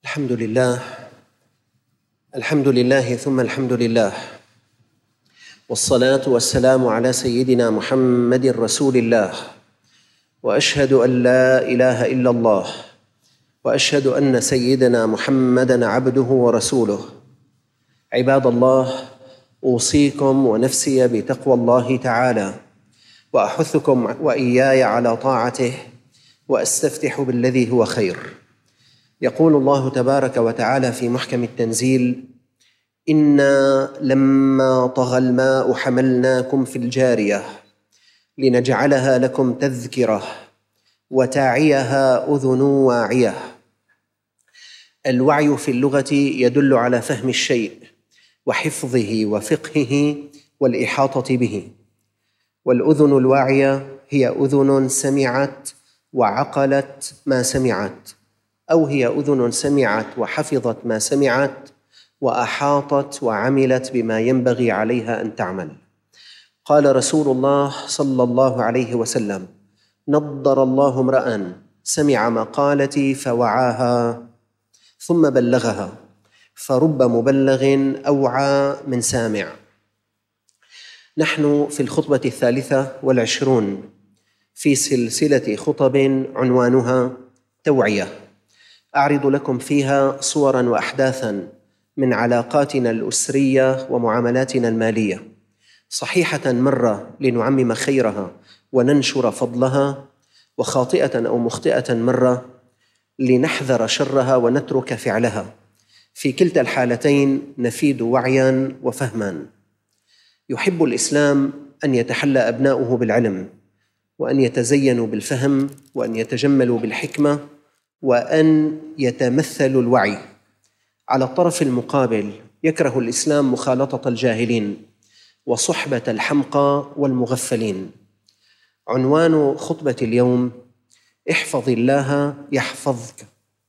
الحمد لله الحمد لله ثم الحمد لله، والصلاة والسلام على سيدنا محمد رسول الله، وأشهد أن لا إله إلا الله، وأشهد أن سيدنا محمدًا عبده ورسوله. عباد الله، أوصيكم ونفسي بتقوى الله تعالى، وأحثكم وإياي على طاعته، وأستفتح بالذي هو خير. يقول الله تبارك وتعالى في محكم التنزيل: إنا لما طغى الماء حملناكم في الجارية لنجعلها لكم تذكرة وتعيها أذن واعية. الوعي في اللغة يدل على فهم الشيء وحفظه وفقهه والإحاطة به، والأذن الواعية هي أذن سمعت وعقلت ما سمعت، أو هي أذن سمعت وحفظت ما سمعت وأحاطت وعملت بما ينبغي عليها أن تعمل. قال رسول الله صلى الله عليه وسلم: نضر الله امرأ سمع مقالتي فوعاها ثم بلغها، فرب مبلغ أوعى من سامع. نحن في الخطبة 23 في سلسلة خطب عنوانها توعية، أعرض لكم فيها صوراً وأحداثاً من علاقاتنا الأسرية ومعاملاتنا المالية، صحيحة مرة لنعمم خيرها وننشر فضلها، وخاطئة أو مخطئة مرة لنحذر شرها ونترك فعلها. في كلتا الحالتين نفيد وعياً وفهماً. يحب الإسلام أن يتحلى أبناؤه بالعلم، وأن يتزينوا بالفهم، وأن يتجملوا بالحكمة، وأن يتمثلوا الوعي. على الطرف المقابل يكره الإسلام مخالطة الجاهلين وصحبة الحمقى والمغفلين. عنوان خطبة اليوم: احفظ الله يحفظك.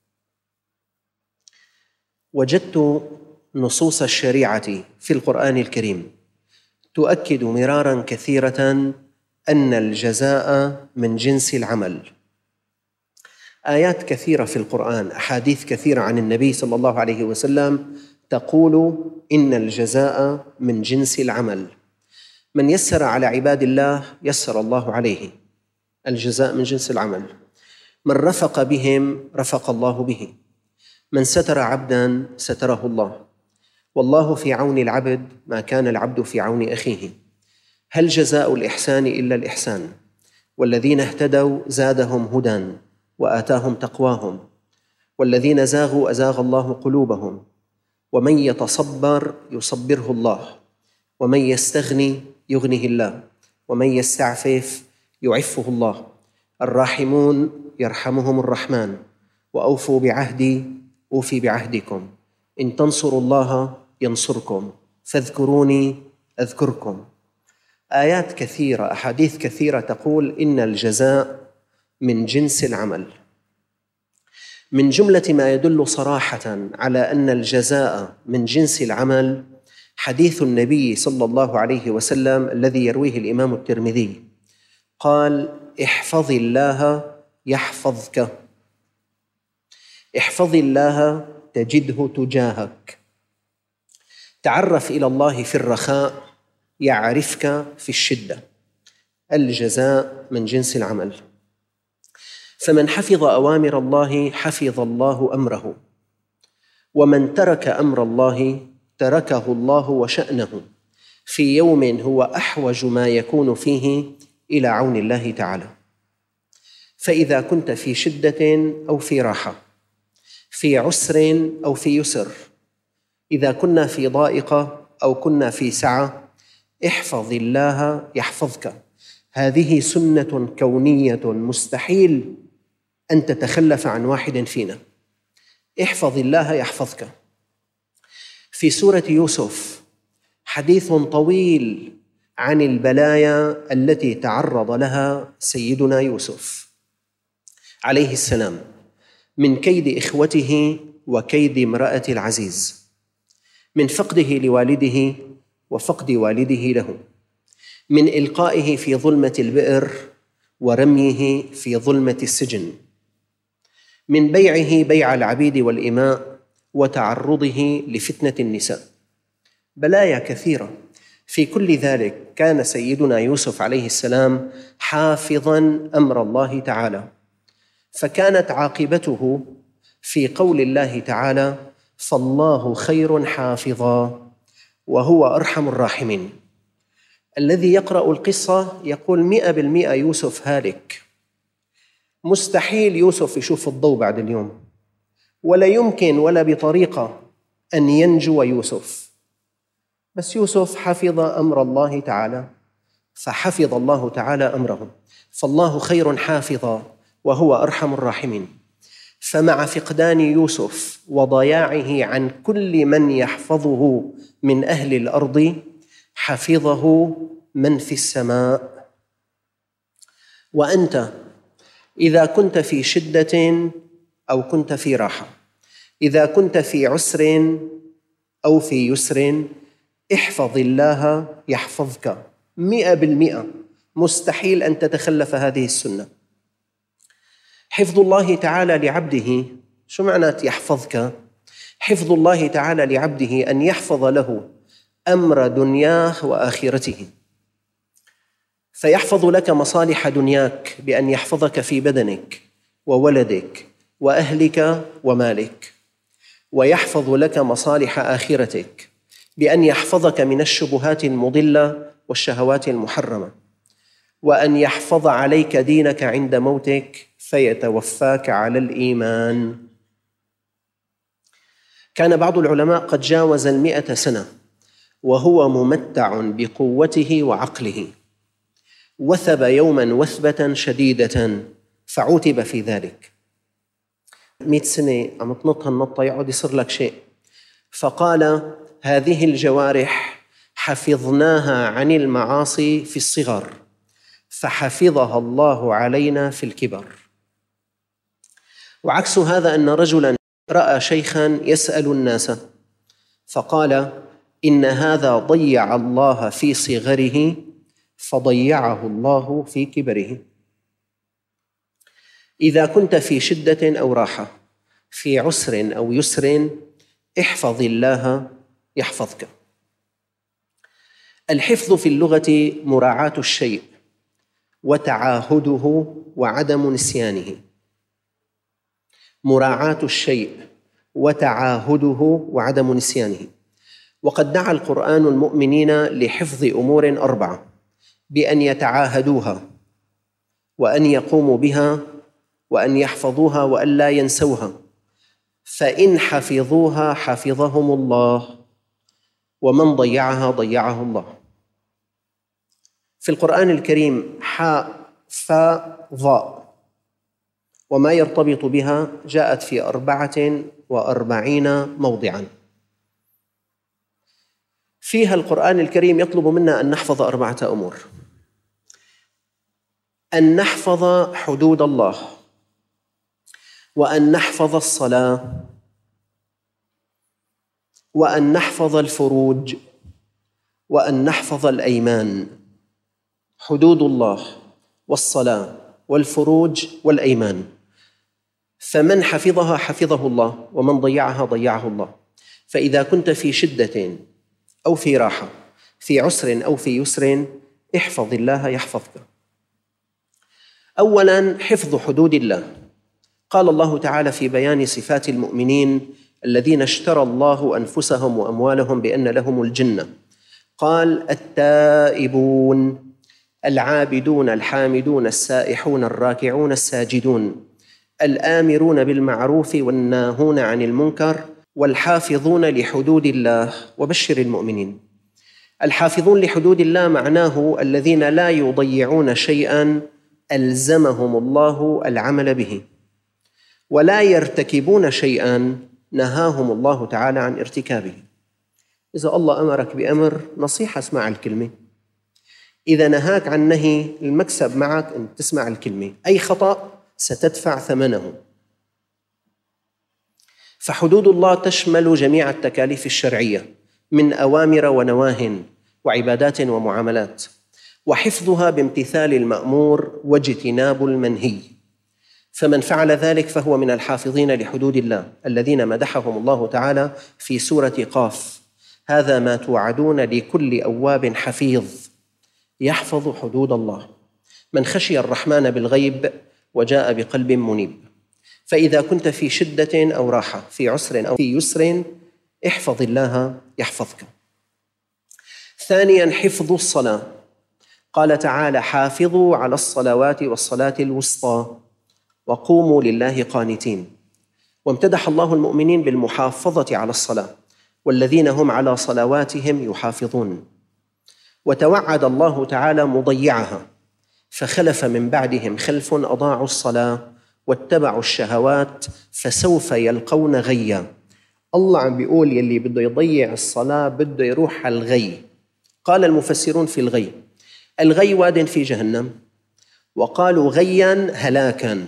وجدت نصوص الشريعة في القرآن الكريم تؤكد مراراً كثيرة أن الجزاء من جنس العمل. آيات كثيرة في القرآن، أحاديث كثيرة عن النبي صلى الله عليه وسلم تقول إن الجزاء من جنس العمل. من يسر على عباد الله يسر الله عليه، الجزاء من جنس العمل. من رفق بهم رفق الله به، من ستر عبداً ستره الله، والله في عون العبد ما كان العبد في عون أخيه. هل جزاء الإحسان إلا الإحسان؟ والذين اهتدوا زادهم هدى وآتاهم تقواهم، والذين زاغوا أزاغ الله قلوبهم. ومن يتصبر يصبره الله، ومن يستغني يغنه الله، ومن يستعفف يعفه الله. الراحمون يرحمهم الرحمن، وأوفوا بعهدي أوفي بعهدكم، إن تنصروا الله ينصركم، فاذكروني أذكركم. آيات كثيرة، أحاديث كثيرة تقول إن الجزاء من جنس العمل. من جملة ما يدل صراحة على أن الجزاء من جنس العمل حديث النبي صلى الله عليه وسلم الذي يرويه الإمام الترمذي، قال: احفظ الله يحفظك. احفظ الله تجده تجاهك. تعرف إلى الله في الرخاء يعرفك في الشدة. الجزاء من جنس العمل. فمن حفظ أوامر الله حفظ الله أمره، ومن ترك أمر الله تركه الله وشأنه في يوم هو أحوج ما يكون فيه إلى عون الله تعالى. فإذا كنت في شدة أو في راحة، في عسر أو في يسر، إذا كنا في ضائقة أو كنا في سعة، احفظ الله يحفظك. هذه سنة كونية مستحيل أن تتخلف عن واحد فينا. احفظ الله يحفظك. في سورة يوسف حديث طويل عن البلايا التي تعرض لها سيدنا يوسف عليه السلام، من كيد إخوته وكيد امرأة العزيز، من فقده لوالده وفقد والده له، من إلقائه في ظلمة البئر ورميه في ظلمة السجن، من بيعه بيع العبيد والإماء وتعرضه لفتنة النساء. بلايا كثيرة. في كل ذلك كان سيدنا يوسف عليه السلام حافظاً أمر الله تعالى، فكانت عاقبته في قول الله تعالى: فالله خير حافظاً وهو أرحم الراحمين. الذي يقرأ القصة يقول 100% يوسف هالك، مستحيل يوسف يشوف الضوء بعد اليوم، ولا يمكن ولا بطريقة أن ينجو يوسف. بس يوسف حفظ أمر الله تعالى، فحفظ الله تعالى أمره. فالله خير حافظا وهو أرحم الراحمين. فمع فقدان يوسف وضياعه عن كل من يحفظه من أهل الأرض، حفظه من في السماء. وأنت إذا كنت في شدة أو كنت في راحة، إذا كنت في عسر أو في يسر، احفظ الله يحفظك. 100% مستحيل أن تتخلف هذه السنة. حفظ الله تعالى لعبده، شو معنى يحفظك؟ حفظ الله تعالى لعبده أن يحفظ له أمر دنياه وآخرته، فيحفظ لك مصالح دنياك بأن يحفظك في بدنك وولدك وأهلك ومالك، ويحفظ لك مصالح آخرتك بأن يحفظك من الشبهات المضلة والشهوات المحرمة، وأن يحفظ عليك دينك عند موتك فيتوفاك على الإيمان. كان بعض العلماء قد جاوز 100 سنة وهو ممتع بقوته وعقله، وثب يوماً وثبة شديدة فعوتب في ذلك. 100 سنة عم تنطها النطة يقعد يصير لك شيء. فقال: هذه الجوارح حفظناها عن المعاصي في الصغر، فحفظها الله علينا في الكبر. وعكس هذا أن رجلاً رأى شيخاً يسأل الناس فقال: إن هذا ضيع الله في صغره فضيعه الله في كبره. إذا كنت في شدة أو راحة، في عسر أو يسر، احفظ الله يحفظك. الحفظ في اللغة مراعاة الشيء وتعاهده وعدم نسيانه. مراعاة الشيء وتعاهده وعدم نسيانه. وقد دعا القرآن المؤمنين لحفظ أمور 4: بأن يتعاهدوها، وأن يقوموا بها، وأن يحفظوها، وأن لا ينسوها. فإن حفظوها حفظهم الله، ومن ضيعها ضيعه الله. في القرآن الكريم حاء فاء ضاء وما يرتبط بها جاءت في 44 موضعاً. فيها القرآن الكريم يطلب منا أن نحفظ 4 أمور: أن نحفظ حدود الله، وأن نحفظ الصلاة، وأن نحفظ الفروج، وأن نحفظ الأيمان. حدود الله والصلاة والفروج والأيمان. فمن حفظها حفظه الله، ومن ضيعها ضيعه الله. فإذا كنت في شدة أو في راحة، في عسر أو في يسر، احفظ الله يحفظك. أولاً حفظ حدود الله. قال الله تعالى في بيان صفات المؤمنين الذين اشترى الله أنفسهم وأموالهم بأن لهم الجنة، قال: التائبون العابدون الحامدون السائحون الراكعون الساجدون الآمرون بالمعروف والناهون عن المنكر والحافظون لحدود الله وبشر المؤمنين. الحافظون لحدود الله معناه الذين لا يضيعون شيئاً ألزمهم الله العمل به، ولا يرتكبون شيئاً نهاهم الله تعالى عن ارتكابه. إذا الله أمرك بأمر، نصيحة اسمع الكلمة. إذا نهاك عن نهي، المكسب معك أن تسمع الكلمة. أي خطأ ستدفع ثمنه. فحدود الله تشمل جميع التكاليف الشرعية من أوامر ونواه وعبادات ومعاملات، وحفظها بامتثال المأمور واجتناب المنهي. فمن فعل ذلك فهو من الحافظين لحدود الله الذين مدحهم الله تعالى في سورة قاف: هذا ما توعدون لكل أواب حفيظ يحفظ حدود الله، من خشي الرحمن بالغيب وجاء بقلب منيب. فإذا كنت في شدة أو راحة، في عسر أو في يسر، احفظ الله يحفظك. ثانياً، حفظ الصلاة. قال تعالى: حافظوا على الصلوات والصلاة الوسطى وقوموا لله قانتين. وامتدح الله المؤمنين بالمحافظة على الصلاة، والذين هم على صلواتهم يحافظون. وتوعد الله تعالى مضيعها: فخلف من بعدهم خلف أضاعوا الصلاة واتبعوا الشهوات فسوف يلقون غيا. الله عم بيقول يلي بده يضيع الصلاة بده يروح على الغي. قال المفسرون في الغي: الغي واد في جهنم، وقالوا غيا هلاكا.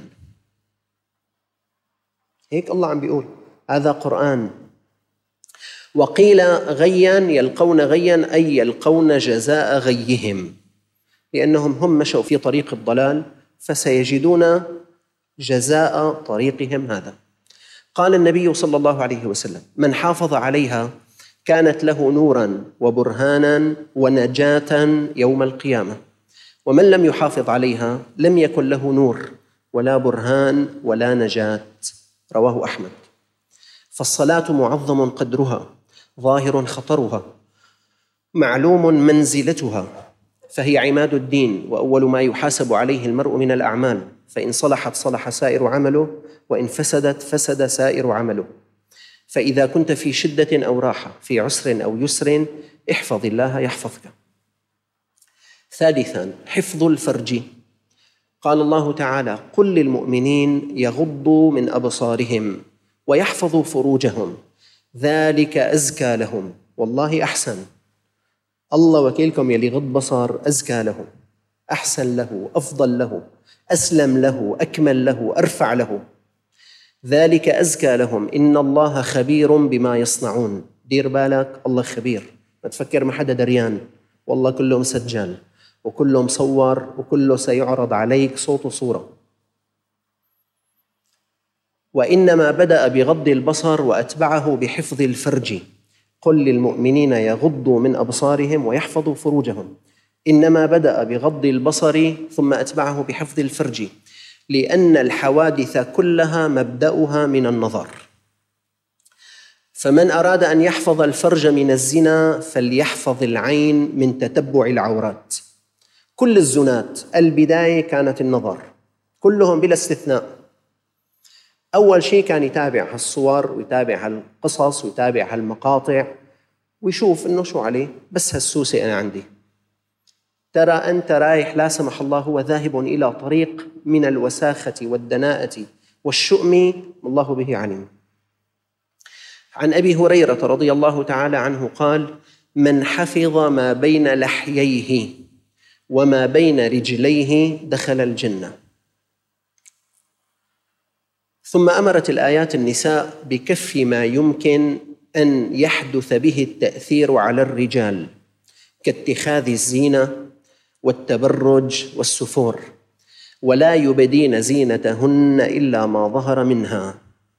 هيك الله عم بيقول، هذا قرآن. وقيل غيا يلقون غيا أي يلقون جزاء غيهم، لأنهم هم مشوا في طريق الضلال فسيجدون جزاء طريقهم هذا. قال النبي صلى الله عليه وسلم: من حافظ عليها كانت له نوراً وبرهاناً ونجاة يوم القيامة، ومن لم يحافظ عليها لم يكن له نور ولا برهان ولا نجاة. رواه أحمد. فالصلاة معظم قدرها، ظاهر خطرها، معلوم منزلتها، فهي عماد الدين وأول ما يحاسب عليه المرء من الأعمال، فإن صلحت صلح سائر عمله، وإن فسدت فسد سائر عمله. فإذا كنت في شدة أو راحة، في عسر أو يسر، احفظ الله يحفظك. ثالثاً، حفظ الفرج. قال الله تعالى: قل للمؤمنين يغضوا من أبصارهم ويحفظوا فروجهم ذلك أزكى لهم. والله أحسن، الله وكيلكم، يلي غض بصر أزكى له، أحسن له، أفضل له، أسلم له، أكمل له، أرفع له. ذلك أزكى لهم إن الله خبير بما يصنعون. دير بالك، الله خبير، ما تفكر ما حدا دريان، والله كله مسجل وكله مصور وكله سيعرض عليك صوت وصورة. وإنما بدأ بغض البصر وأتبعه بحفظ الفرج. قل للمؤمنين يغضوا من أبصارهم ويحفظوا فروجهم. إنما بدأ بغض البصر ثم أتبعه بحفظ الفرج، لأن الحوادث كلها مبدأها من النظر. فمن أراد أن يحفظ الفرج من الزنا فليحفظ العين من تتبع العورات. كل الزنات البداية كانت النظر، كلهم بلا استثناء. أول شيء كان يتابع هالصور ويتابع هالقصص ويتابع هالمقاطع ويشوف إنه شو عليه، بس هالسوسة أنا عندي. ترى أنت رايح لا سمح الله هو ذاهب إلى طريق من الوساخة والدناءة والشؤم، الله به عليم. عن أبي هريرة رضي الله تعالى عنه قال: من حفظ ما بين لحييه وما بين رجليه دخل الجنة. ثم أمرت الآيات النساء بكف ما يمكن أن يحدث به التأثير على الرجال كاتخاذ الزينة والتبرج والسفور، ولا يبدين زينتهن إلا ما ظهر منها.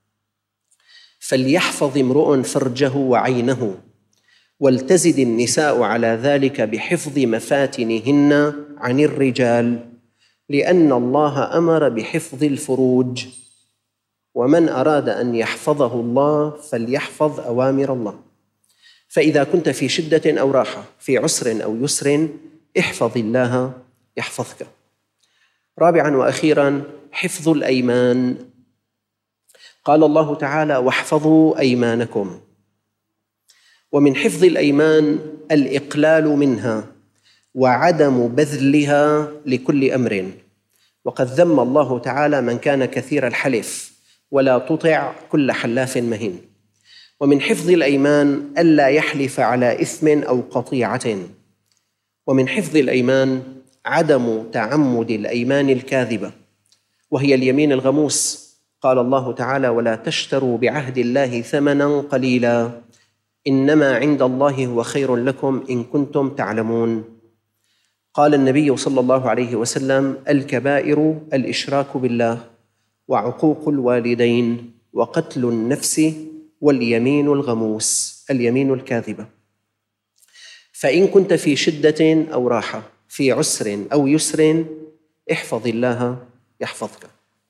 فليحفظ امرؤ فرجه وعينه، ولتزد النساء على ذلك بحفظ مفاتنهن عن الرجال، لأن الله أمر بحفظ الفروج. ومن أراد أن يحفظه الله فليحفظ أوامر الله. فإذا كنت في شدة أو راحة، في عسر أو يسر، احفظ الله يحفظك. رابعاً وأخيراً، حفظ الأيمان. قال الله تعالى: واحفظوا أيمانكم. ومن حفظ الأيمان الإقلال منها وعدم بذلها لكل أمر. وقد ذم الله تعالى من كان كثير الحلف، ولا تطع كل حلاف مهين. ومن حفظ الأيمان ألا يحلف على إثم أو قطيعة. ومن حفظ الأيمان عدم تعمد الأيمان الكاذبة، وهي اليمين الغموس. قال الله تعالى: ولا تشتروا بعهد الله ثمناً قليلاً إنما عند الله هو خير لكم إن كنتم تعلمون. قال النبي صلى الله عليه وسلم: الكبائر الإشراك بالله وعقوق الوالدين وقتل النفس واليمين الغموس، اليمين الكاذبة. فإن كنت في شدة أو راحة، في عسر أو يسر، احفظ الله يحفظك.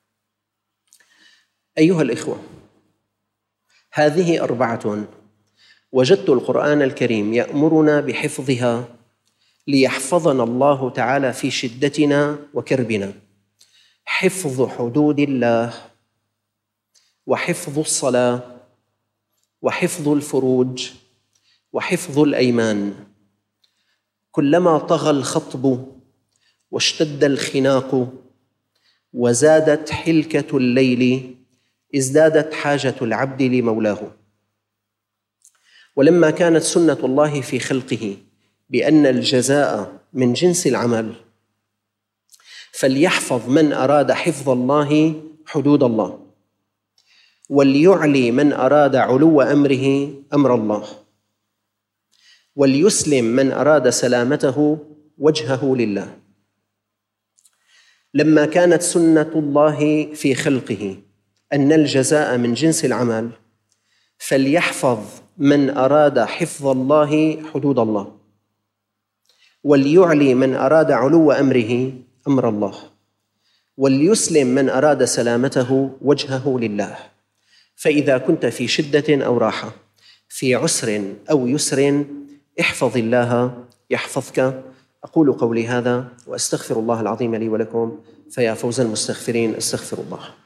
أيها الإخوة، هذه 4 وجدت القرآن الكريم يأمرنا بحفظها ليحفظنا الله تعالى في شدتنا وكربنا: حفظ حدود الله، وحفظ الصلاة، وحفظ الفروج، وحفظ الأيمان. كلما طغى الخطب واشتد الخناق وزادت حلكة الليل ازدادت حاجة العبد لمولاه. ولما كانت سنة الله في خلقه بأن الجزاء من جنس العمل، فليحفظ من أراد حفظ الله حدود الله، وليعلي من أراد علو أمره أمر الله، وليسلم من أراد سلامته وجهه لله. لما كانت سنة الله في خلقه أن الجزاء من جنس العمل، فليحفظ من أراد حفظ الله حدود الله، وليعلي من أراد علو أمره أمر الله، وليسلم من أراد سلامته وجهه لله. فإذا كنت في شدة أو راحة، في عسر أو يسر، احفظ الله يحفظك. أقول قولي هذا وأستغفر الله العظيم لي ولكم، فيا فوز المستغفرين، استغفر الله.